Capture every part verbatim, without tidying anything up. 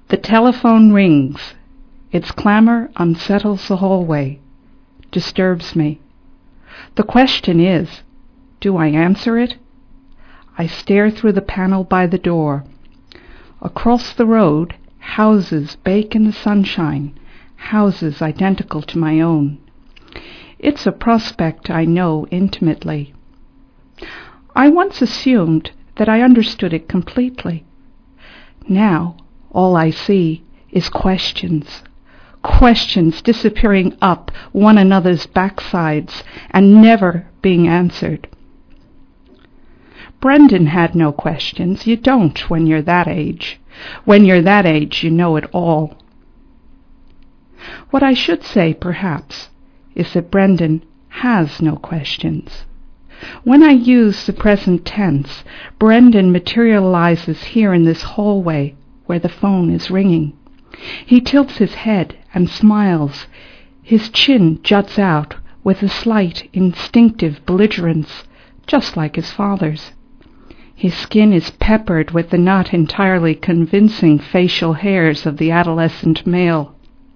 The telephone rings. Its clamor unsettles the hallway, disturbs me. The question is, do I answer it? I stare through the panel by the door. Across the road, houses bake in the sunshine, houses identical to my own. It's a prospect I know intimately. I once assumed that I understood it completely. Now, all I see is questions. Questions disappearing up one another's backsides and never being answered. Brendan had no questions. You don't when you're that age. When you're that age, you know it all. What I should say, perhaps, is that Brendan has no questions. When I use the present tense, Brendan materializes here in this hallway where the phone is ringing. He tilts his head and smiles. His chin juts out with a slight, instinctive belligerence, just like his father's. His skin is peppered with the not entirely convincing facial hairs of the adolescent male.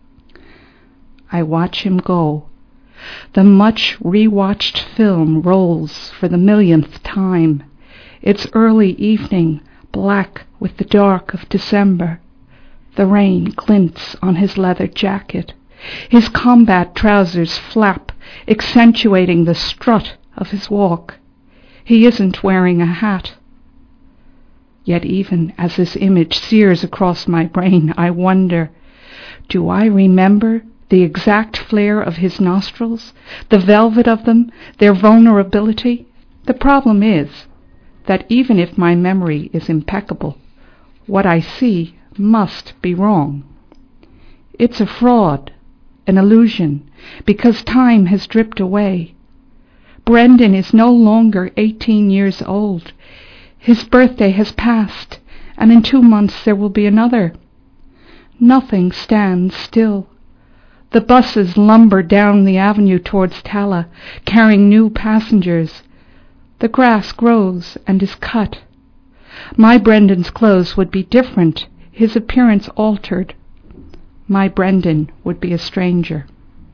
I watch him go. The much re-watched film rolls for the millionth time. It's early evening, black with the dark of December. The rain glints on his leather jacket. His combat trousers flap, accentuating the strut of his walk. He isn't wearing a hat. Yet even as this image sears across my brain, I wonder, do I remember the exact flare of his nostrils, the velvet of them, their vulnerability? The problem is that even if my memory is impeccable, what I see must be wrong. It's a fraud, an illusion, because time has dripped away. Brendan is no longer eighteen years old. His birthday has passed, and in two months there will be another. Nothing stands still. The buses lumber down the avenue towards Tala, carrying new passengers. The grass grows and is cut. My Brendan's clothes would be different, his appearance altered. My Brendan would be a stranger.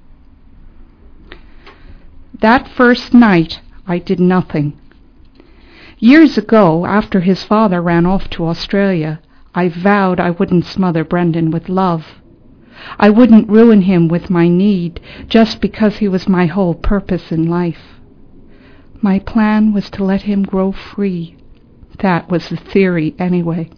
That first night I did nothing. Years ago, after his father ran off to Australia, I vowed I wouldn't smother Brendan with love. I wouldn't ruin him with my need just because he was my whole purpose in life. My plan was to let him grow free. That was the theory anyway.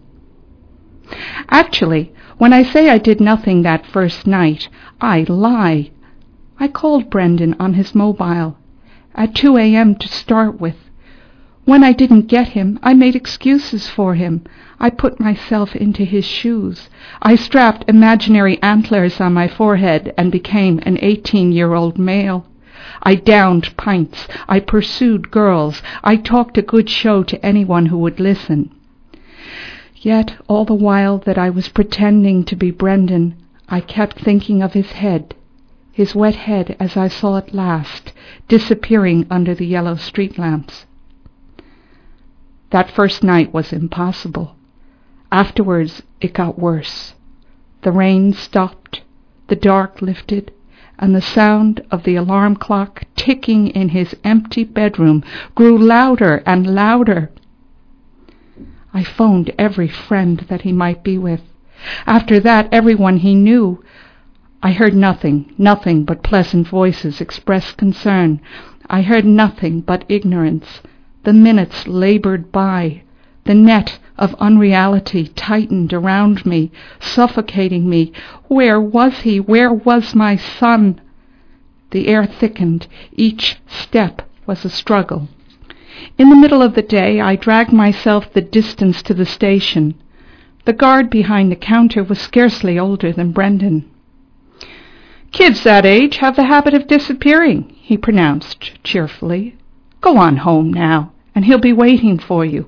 Actually, when I say I did nothing that first night, I lie. I called Brendan on his mobile at two a.m. to start with. When I didn't get him, I made excuses for him. I put myself into his shoes. I strapped imaginary antlers on my forehead and became an eighteen-year-old male. I downed pints. I pursued girls. I talked a good show to anyone who would listen. Yet, all the while that I was pretending to be Brendan, I kept thinking of his head, his wet head as I saw it last, disappearing under the yellow street lamps. That first night was impossible. Afterwards, it got worse. The rain stopped, the dark lifted, and the sound of the alarm clock ticking in his empty bedroom grew louder and louder. I phoned every friend that he might be with. After that, everyone he knew. I heard nothing, nothing but pleasant voices express concern. I heard nothing but ignorance. The minutes labored by. The net of unreality tightened around me, suffocating me. Where was he? Where was my son? The air thickened. Each step was a struggle. In the middle of the day, I dragged myself the distance to the station. The guard behind the counter was scarcely older than Brendan. "Kids that age have the habit of disappearing," he pronounced cheerfully. "Go on home now, and he'll be waiting for you."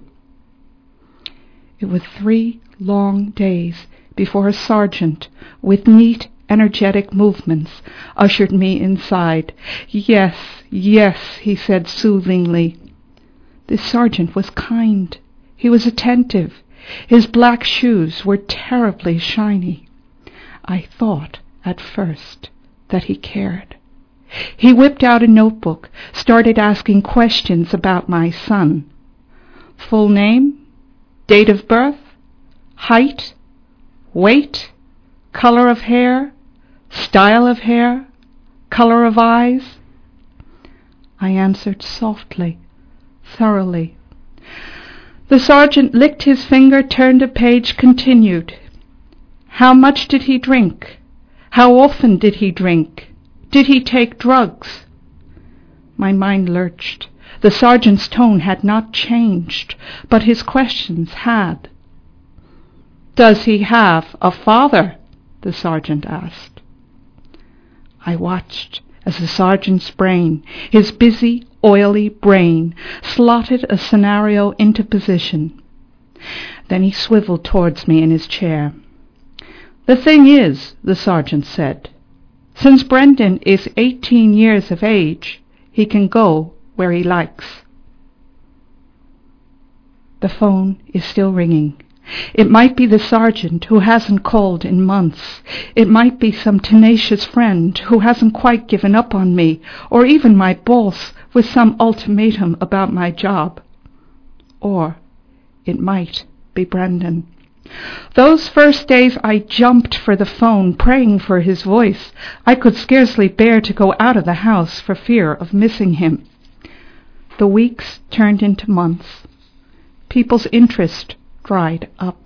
It was three long days before a sergeant, with neat, energetic movements, ushered me inside. "Yes, yes," he said soothingly. This sergeant was kind. He was attentive. His black shoes were terribly shiny. I thought at first that he cared. He whipped out a notebook, started asking questions about my son. Full name, date of birth, height, weight, color of hair, style of hair, color of eyes. I answered softly, thoroughly. The sergeant licked his finger, turned a page, continued. How much did he drink? How often did he drink? Did he take drugs? My mind lurched. The sergeant's tone had not changed, but his questions had. Does he have a father? The sergeant asked. I watched as the sergeant's brain, his busy, oily brain, slotted a scenario into position. Then he swiveled towards me in his chair. The thing is, the sergeant said, since Brendan is eighteen years of age, he can go where he likes. The phone is still ringing. It might be the sergeant who hasn't called in months. It might be some tenacious friend who hasn't quite given up on me, or even my boss with some ultimatum about my job. Or it might be Brendan. Those first days I jumped for the phone, praying for his voice. I could scarcely bear to go out of the house for fear of missing him. The weeks turned into months. People's interest dried up.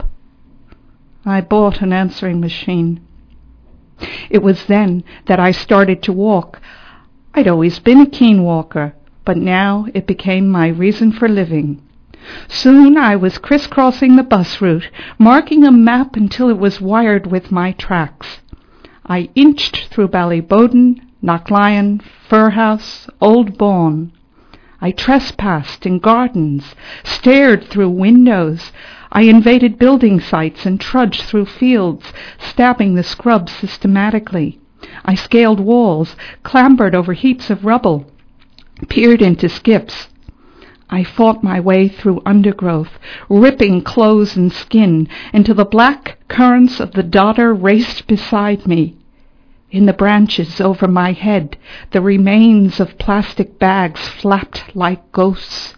I bought an answering machine. It was then that I started to walk. I'd always been a keen walker, but now it became my reason for living. Soon I was crisscrossing the bus route, marking a map until it was wired with my tracks. I inched through Ballyboden, Knocklyon, Firhouse, Old Bawn. I trespassed in gardens, stared through windows. I invaded building sites and trudged through fields, stabbing the scrub systematically. I scaled walls, clambered over heaps of rubble, peered into skips. I fought my way through undergrowth, ripping clothes and skin, until the black currents of the Dodder raced beside me. In the branches over my head, the remains of plastic bags flapped like ghosts.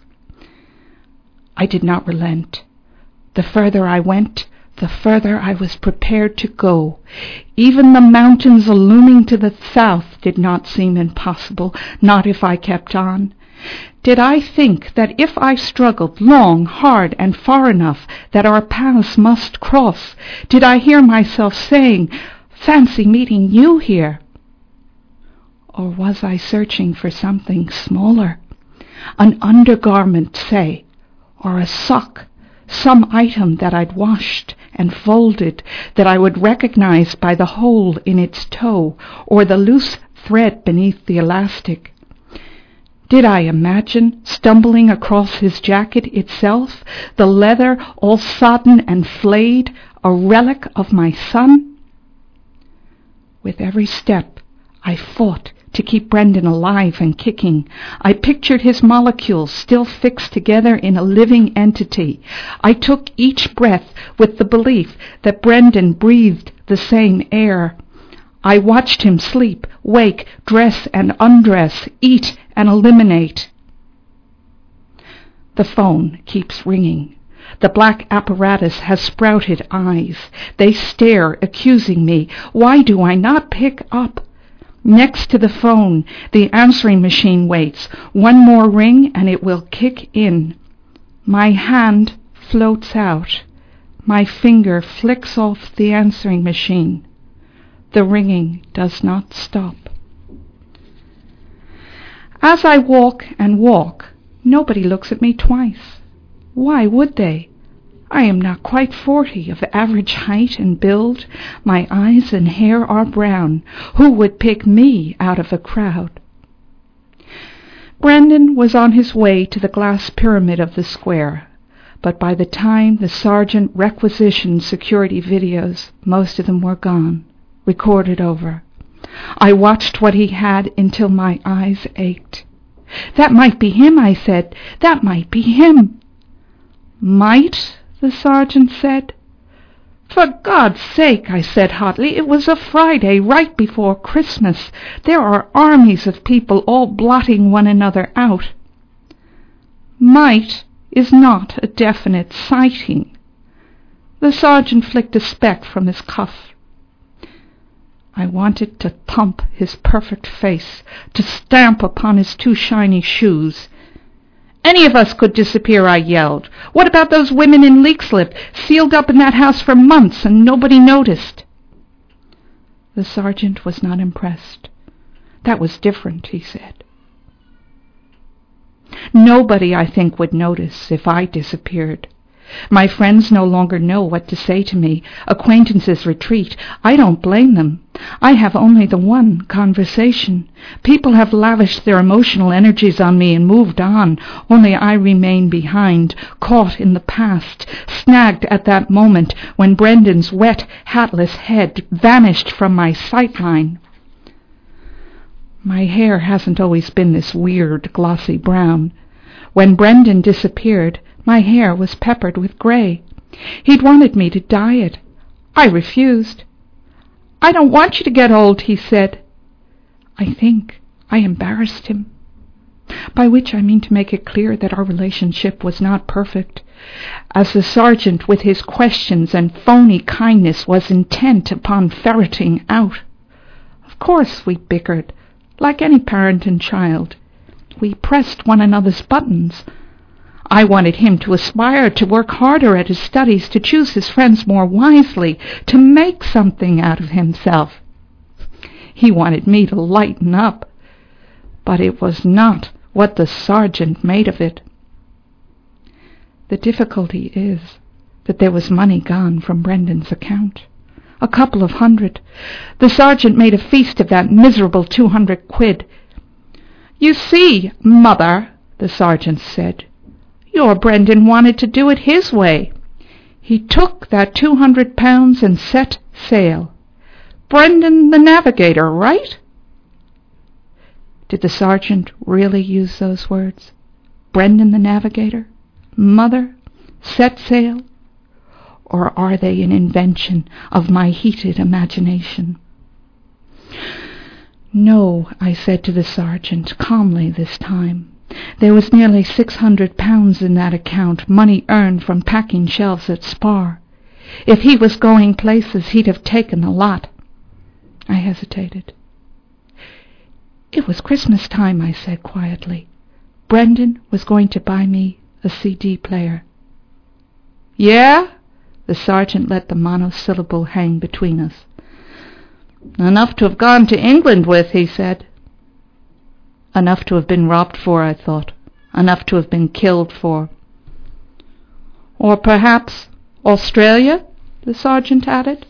I did not relent. The further I went, the further I was prepared to go. Even the mountains looming to the south did not seem impossible, not if I kept on. Did I think that if I struggled long, hard, and far enough, that our paths must cross? Did I hear myself saying, "Fancy meeting you here"? Or was I searching for something smaller? An undergarment, say, or a sock, some item that I'd washed and folded, that I would recognize by the hole in its toe, or the loose thread beneath the elastic. Did I imagine stumbling across his jacket itself, the leather all sodden and flayed, a relic of my son? With every step, I fought to keep Brendan alive and kicking. I pictured his molecules still fixed together in a living entity. I took each breath with the belief that Brendan breathed the same air. I watched him sleep, wake, dress and undress, eat and eliminate. The phone keeps ringing. The black apparatus has sprouted eyes. They stare, accusing me. Why do I not pick up? Next to the phone, the answering machine waits. One more ring and it will kick in. My hand floats out. My finger flicks off the answering machine. The ringing does not stop. As I walk and walk, nobody looks at me twice. Why would they? I am not quite forty, of average height and build. My eyes and hair are brown. Who would pick me out of a crowd? Brendan was on his way to the glass pyramid of the square, but by the time the sergeant requisitioned security videos, most of them were gone, recorded over. I watched what he had until my eyes ached. That might be him, I said. That might be him. Might? the sergeant said. For God's sake, I said hotly, it was a Friday right before Christmas. There are armies of people all blotting one another out. Might is not a definite sighting. The sergeant flicked a speck from his cuff. I wanted to thump his perfect face, to stamp upon his two shiny shoes. Any of us could disappear, I yelled. What about those women in Leixlip, sealed up in that house for months and nobody noticed? The sergeant was not impressed. That was different, he said. Nobody, I think, would notice if I disappeared. My friends no longer know what to say to me. Acquaintances retreat. I don't blame them. I have only the one conversation. People have lavished their emotional energies on me and moved on. Only I remain behind, caught in the past, snagged at that moment when Brendan's wet, hatless head vanished from my sightline. My hair hasn't always been this weird, glossy brown. When Brendan disappeared, my hair was peppered with grey. He'd wanted me to dye it. I refused. I don't want you to get old, he said. I think I embarrassed him. By which I mean to make it clear that our relationship was not perfect, as the sergeant with his questions and phony kindness was intent upon ferreting out. Of course we bickered, like any parent and child. We pressed one another's buttons. I wanted him to aspire to work harder at his studies, to choose his friends more wisely, to make something out of himself. He wanted me to lighten up, but it was not what the sergeant made of it. The difficulty is that there was money gone from Brendan's account. A couple of hundred. The sergeant made a feast of that miserable two hundred quid. You see, Mother, the sergeant said, your Brendan wanted to do it his way. He took that two hundred pounds and set sail. Brendan the navigator, right? Did the sergeant really use those words? Brendan the navigator? Mother? Set sail? Or are they an invention of my heated imagination? No, I said to the sergeant, calmly this time. There was nearly six hundred pounds in that account, money earned from packing shelves at Spar. If he was going places, he'd have taken the lot. I hesitated. It was Christmas time, I said quietly. Brendan was going to buy me a C D player. Yeah? The sergeant let the monosyllable hang between us. Enough to have gone to England with, he said. Enough to have been robbed for, I thought. Enough to have been killed for. Or perhaps Australia, the sergeant added.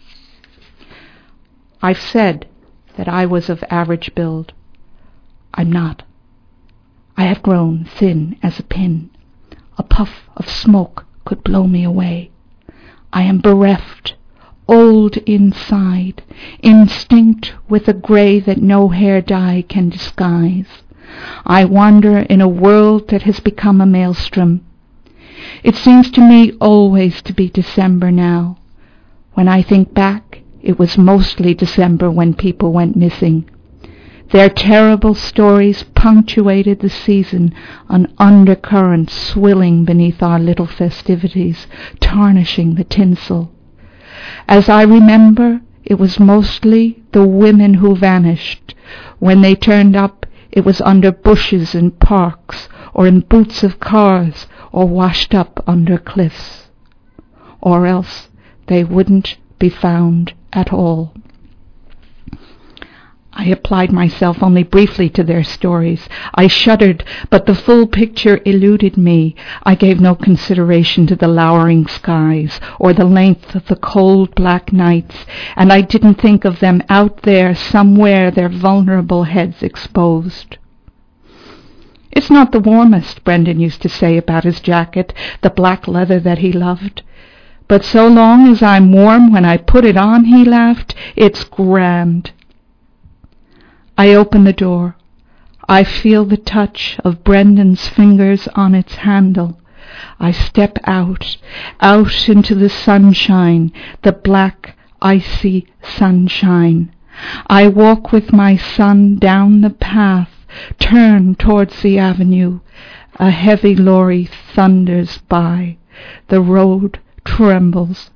I've said that I was of average build. I'm not. I have grown thin as a pin. A puff of smoke could blow me away. I am bereft, old inside, instinct with a grey that no hair dye can disguise. I wander in a world that has become a maelstrom. It seems to me always to be December now. When I think back, it was mostly December when people went missing. Their terrible stories punctuated the season, an undercurrent swilling beneath our little festivities, tarnishing the tinsel. As I remember, it was mostly the women who vanished. When they turned up, it was under bushes in parks, or in boots of cars, or washed up under cliffs. Or else they wouldn't be found at all. I applied myself only briefly to their stories. I shuddered, but the full picture eluded me. I gave no consideration to the lowering skies or the length of the cold black nights, and I didn't think of them out there somewhere, their vulnerable heads exposed. It's not the warmest, Brendan used to say about his jacket, the black leather that he loved. But so long as I'm warm when I put it on, he laughed, it's grand. I open the door. I feel the touch of Brendan's fingers on its handle. I step out, out into the sunshine, the black, icy sunshine. I walk with my son down the path, turn towards the avenue. A heavy lorry thunders by. The road trembles.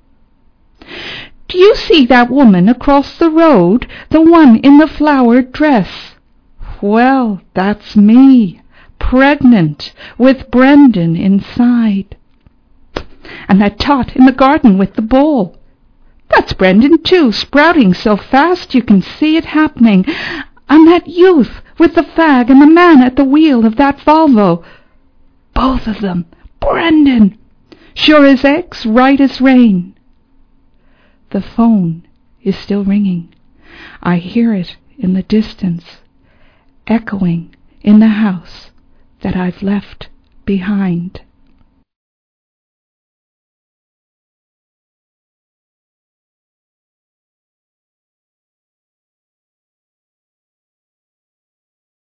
Do you see that woman across the road, the one in the flowered dress? Well, that's me, pregnant, with Brendan inside. And that tot in the garden with the ball. That's Brendan too, sprouting so fast you can see it happening. And that youth with the fag and the man at the wheel of that Volvo. Both of them, Brendan, sure as eggs, right as rain. The phone is still ringing. I hear it in the distance, echoing in the house that I've left behind.